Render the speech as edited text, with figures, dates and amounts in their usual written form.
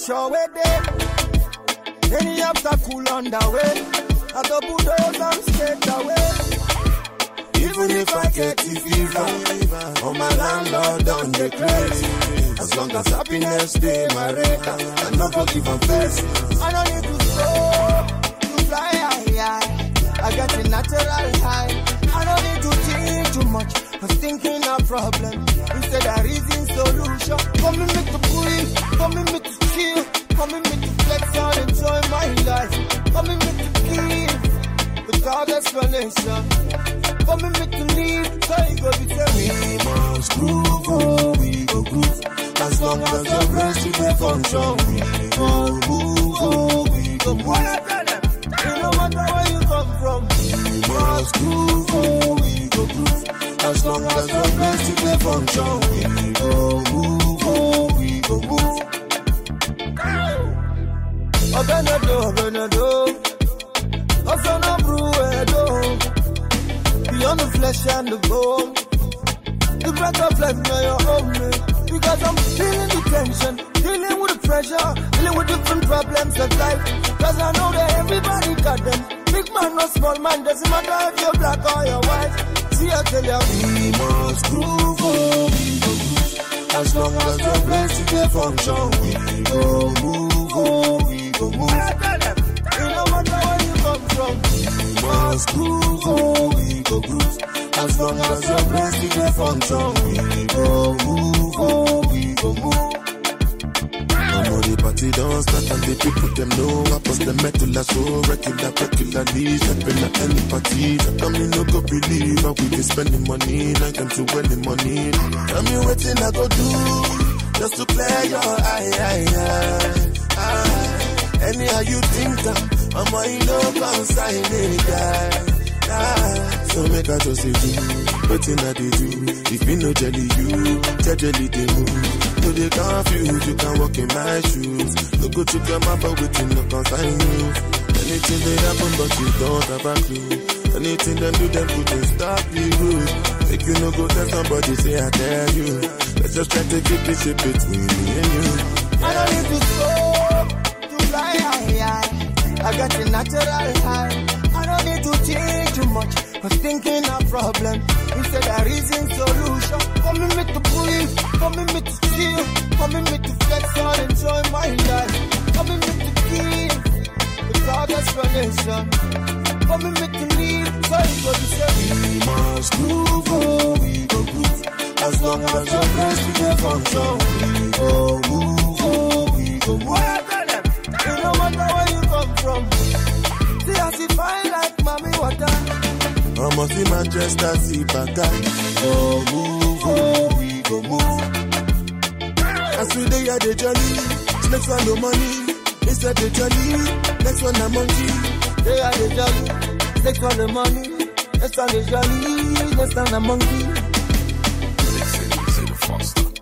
pressure way there. Any obstacle on the way, I go bulldoze and straight away. Even if I get the fever, oh my landlord on the crazy. As long as happiness stay my radar, I no go give a face. I don't need to stop to fly high. I got a natural high. I don't need to think too much. I'm thinking a problem instead of reason solution. Come in me to breathe, come in me to chill, come in me to flex and enjoy my life. Come in me to live without explanation. Come in me to live, so you go be tell me. We must groove, oh, we go groove. As long as the rest of the function, we go move, oh, we go move. No matter where you come from, we must groove, oh, we go groove. As long as the rest of the function, we go move, oh, we go move. Obenado, Osana Bruedo, beyond the flesh and the bone, the breath of life now you're on me. Because I'm feeling the tension, dealing with the pressure, dealing with different problems of life. Cause I know that everybody got them. Big man or small man, doesn't matter if you're black or you're white. See, I tell you, we must groove, oh, we go groove. As long as the place to get function, we go move, oh, we go move. No matter where you come from, we must groove, oh, we go groove. As long as the place to get function, we go move, oh, we go move. The party don't start and the people them know I post the metal so regularly stepping at any party. Tell me no go believe how we be spending money like them to win the money. Tell me what I go do just to clear your eye. Anyhow you think that I'm a consign any guy. So make I just say do waiting I do. If you know jelly you jelly they move. So they confused, you can walk in my shoes. No go to come up with you, no consign you. Anything they happen, but you don't have a clue. Anything them do, them couldn't stop you. Make you no go tell somebody, say I tell you. Let's just try to keep it shit between me and you. I don't need to stop to fly high. I got a natural high. I don't need to change too much. Cause thinking a problem instead of reason solution. Come in me to breathe, come in me to chill, come in me to flex and enjoy my life. Come in me to give without explanation. Come in me to live, so you go to say we must groove, oh, we go groove. As long as the place to get function, we go move, oh, we go move. No matter where you come from, see as if I like mommy water. I'm a see Manchester, see Baka. Go move, oh, we go move. As we day at the journey, next one no money. Instead the journey, next one a monkey. Day at the journey, next one the money. Next one the journey, next one a monkey. Say the faster.